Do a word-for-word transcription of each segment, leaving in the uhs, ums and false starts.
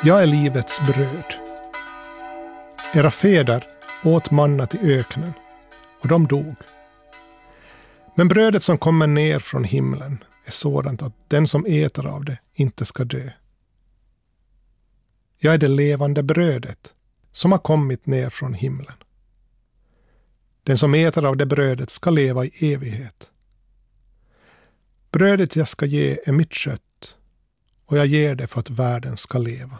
Jag är livets bröd. Era fäder åt manna till öknen, och de dog. Men brödet som kommer ner från himlen är sådant att den som äter av det inte ska dö. Jag är det levande brödet som har kommit ner från himlen. Den som äter av det brödet ska leva i evighet. Brödet jag ska ge är mitt kött, och jag ger det för att världen ska leva.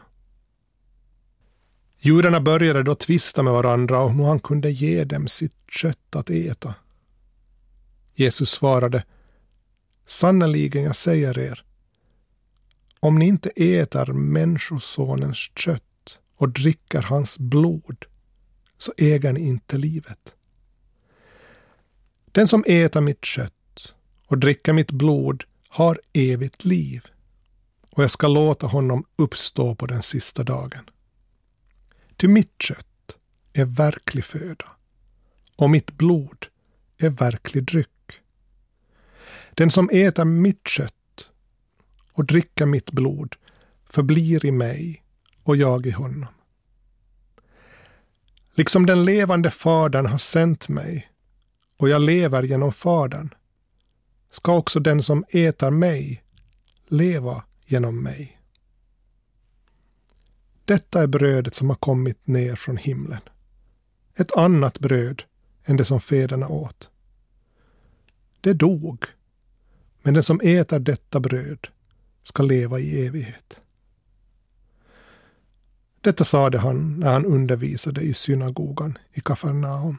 Judarna började då tvista med varandra om hur han kunde ge dem sitt kött att äta. Jesus svarade: sannoliken jag säger er, om ni inte äter människosonens kött och dricker hans blod, så äger ni inte livet. Den som äter mitt kött och dricker mitt blod har evigt liv, och jag ska låta honom uppstå på den sista dagen. Ty mitt kött är verklig föda, och mitt blod är verklig dryck. Den som äter mitt kött och dricker mitt blod förblir i mig och jag i honom. Liksom den levande fadern har sänt mig och jag lever genom fadern, ska också den som äter mig leva genom mig. Detta är brödet som har kommit ner från himlen. Ett annat bröd än det som fäderna åt. Det dog, men den som äter detta bröd ska leva i evighet. Detta sade han när han undervisade i synagogan i Kafarnaum.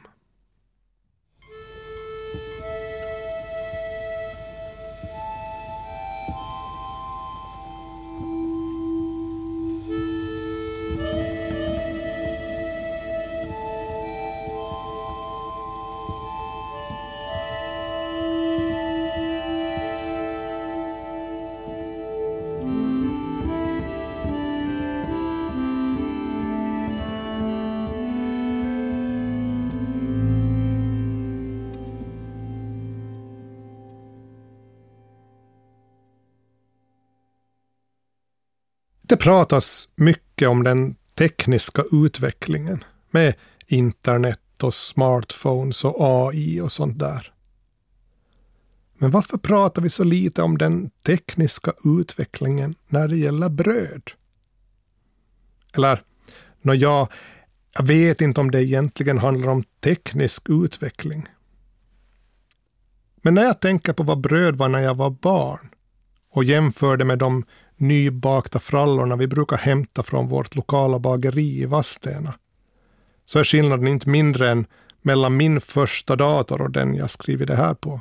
Det pratas mycket om den tekniska utvecklingen med internet och smartphones och A I och sånt där. Men varför pratar vi så lite om den tekniska utvecklingen när det gäller bröd? Eller, nå ja, jag vet inte om det egentligen handlar om teknisk utveckling. Men när jag tänker på vad bröd var när jag var barn och jämför det med de nybakta frallorna vi brukar hämta från vårt lokala bageri i Vadstena, så är skillnaden inte mindre än mellan min första dator och den jag skriver det här på.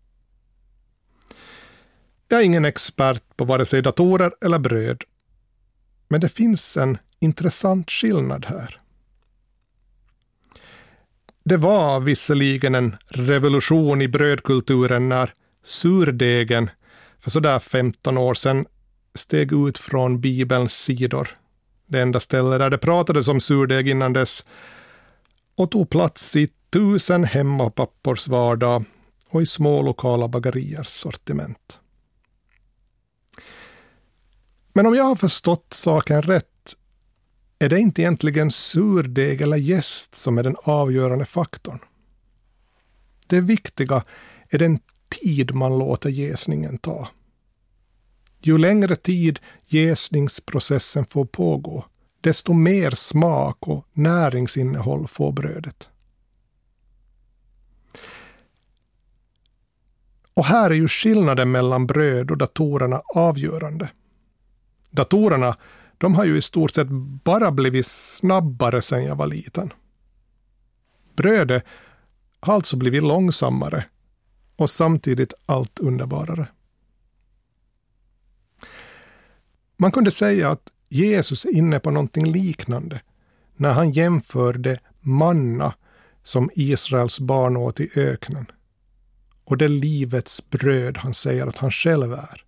Jag är ingen expert på vare sig datorer eller bröd, men det finns en intressant skillnad här. Det var visserligen en revolution i brödkulturen när surdegen för sådär femton år sedan steg ut från Bibelns sidor, det enda ställe där det pratades om surdeg innan dess, och tog plats i tusen hemmapappors vardag och i små lokala bageriers sortiment. Men om jag har förstått saken rätt är det inte egentligen surdeg eller jäst som är den avgörande faktorn. Det viktiga är den tid man låter jäsningen ta. Ju längre tid jäsningsprocessen får pågå, desto mer smak och näringsinnehåll får brödet. Och här är ju skillnaden mellan bröd och datorerna avgörande. Datorerna, de har ju i stort sett bara blivit snabbare sedan jag var liten. Brödet har alltså blivit långsammare och samtidigt allt underbarare. Man kunde säga att Jesus är inne på någonting liknande när han jämförde manna som Israels barn åt i öknen och det livets bröd han säger att han själv är.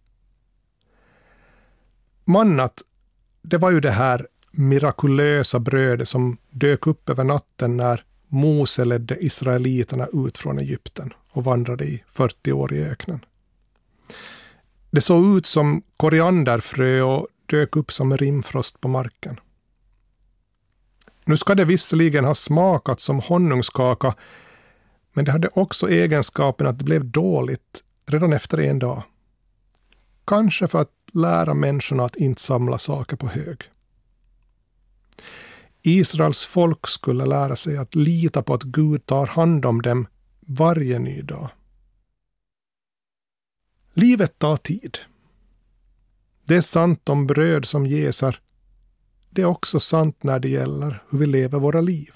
Mannat, det var ju det här mirakulösa brödet som dök upp över natten när Mose ledde israeliterna ut från Egypten och vandrade i fyrtio år i öknen. Det såg ut som korianderfrö och dök upp som rimfrost på marken. Nu ska det visserligen ha smakat som honungskaka, men det hade också egenskapen att det blev dåligt redan efter en dag. Kanske för att lära människorna att inte samla saker på hög. Israels folk skulle lära sig att lita på att Gud tar hand om dem varje ny dag. Livet tar tid. Det är sant om bröd som jäser. Det är också sant när det gäller hur vi lever våra liv.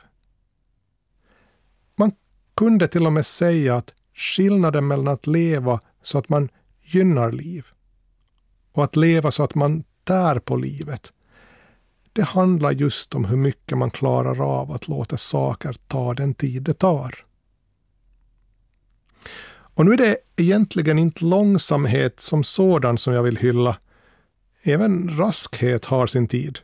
Man kunde till och med säga att skillnaden mellan att leva så att man gynnar liv och att leva så att man tär på livet, det handlar just om hur mycket man klarar av att låta saker ta den tid det tar. Och nu är det egentligen inte långsamhet som sådan som jag vill hylla. Även raskhet har sin tid.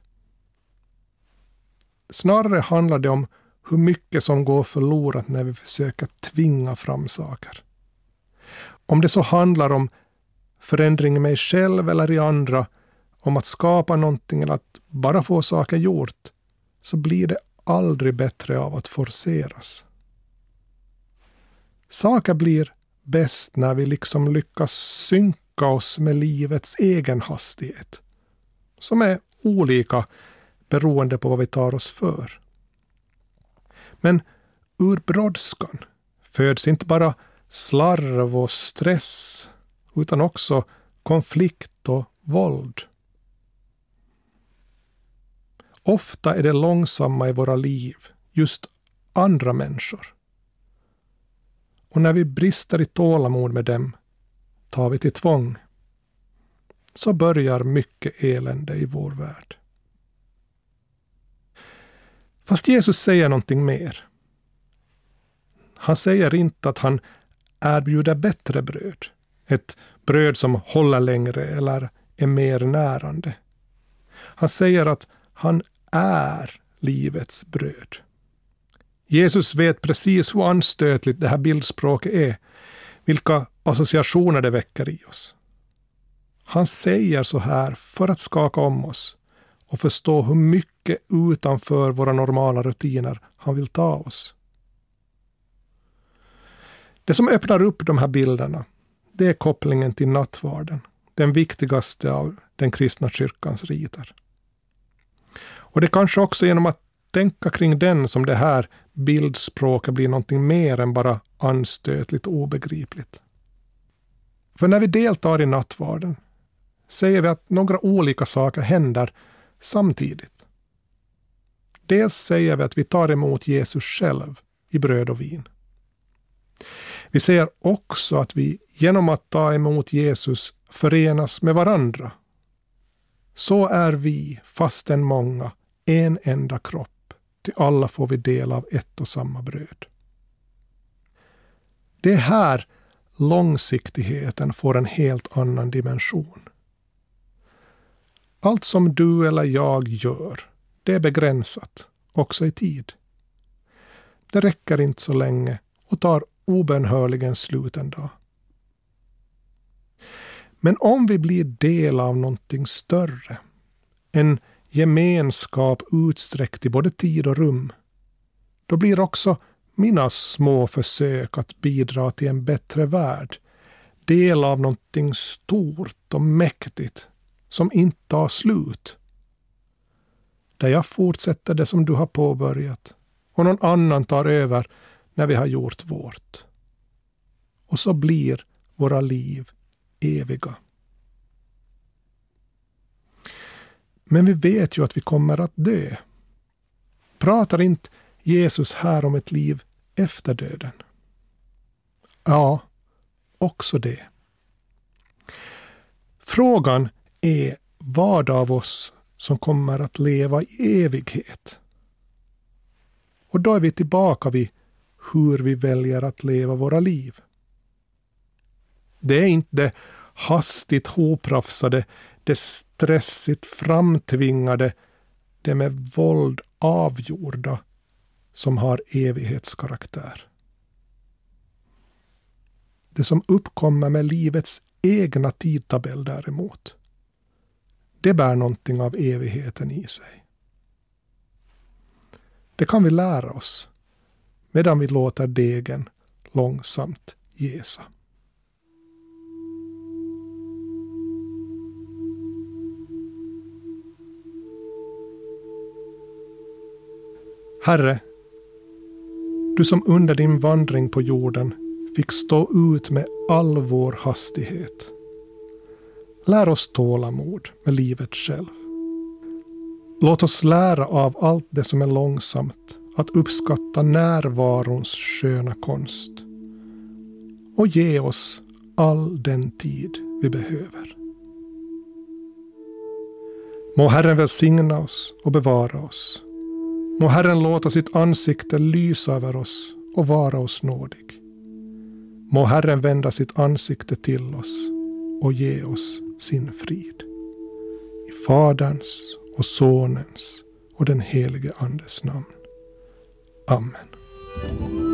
Snarare handlar det om hur mycket som går förlorat när vi försöker tvinga fram saker. Om det så handlar om förändring i mig själv eller i andra, om att skapa någonting eller att bara få saker gjort, så blir det aldrig bättre av att forceras. Saker blir bäst när vi liksom lyckas synka oss med livets egen hastighet, som är olika beroende på vad vi tar oss för. Men ur brådskan föds inte bara slarv och stress, utan också konflikt och våld. Ofta är det långsamma i våra liv just andra människor. Och när vi brister i tålamod med dem tar vi till tvång. Så börjar mycket elände i vår värld. Fast Jesus säger någonting mer. Han säger inte att han erbjuder bättre bröd. Ett bröd som håller längre eller är mer närande. Han säger att han är livets bröd. Jesus vet precis hur anstötligt det här bildspråket är. Vilka associationer det väcker i oss. Han säger så här för att skaka om oss och förstå hur mycket utanför våra normala rutiner han vill ta oss. Det som öppnar upp de här bilderna, det är kopplingen till nattvarden, den viktigaste av den kristna kyrkans riter. Och det kanske också genom att tänka kring den som det här bildspråket blir någonting mer än bara anstötligt och obegripligt. För när vi deltar i nattvarden säger vi att några olika saker händer samtidigt. Dels säger vi att vi tar emot Jesus själv i bröd och vin. Vi säger också att vi genom att ta emot Jesus förenas med varandra. Så är vi, fastän många, en enda kropp. Till alla får vi del av ett och samma bröd. Det är här långsiktigheten får en helt annan dimension. Allt som du eller jag gör, det är begränsat, också i tid. Det räcker inte så länge och tar obönhörligen slut en dag. Men om vi blir del av någonting större, en gemenskap utsträckt i både tid och rum, då blir också mina små försök att bidra till en bättre värld del av någonting stort och mäktigt som inte tar slut. Där jag fortsätter det som du har påbörjat och någon annan tar över när vi har gjort vårt. Och så blir våra liv eviga. Men vi vet ju att vi kommer att dö. Pratar inte Jesus här om ett liv efter döden? Ja, också det. Frågan är vad av oss som kommer att leva i evighet. Och då är vi tillbaka vid hur vi väljer att leva våra liv. Det är inte det hastigt hoprafsade, det stressigt framtvingade, det med våld avgjorda som har evighetskaraktär. Det som uppkommer med livets egna tidtabell däremot, det bär någonting av evigheten i sig. Det kan vi lära oss medan vi låter degen långsamt jäsa. Herre, du som under din vandring på jorden fick stå ut med all vår hastighet. Lär oss tålamod med livet själv. Låt oss lära av allt det som är långsamt att uppskatta närvarons sköna konst och ge oss all den tid vi behöver. Må Herren välsigna oss och bevara oss. Må Herren låta sitt ansikte lysa över oss och vara oss nådig. Må Herren vända sitt ansikte till oss och ge oss sin frid. I Faderns och Sonens och den helige Andes namn. Amen.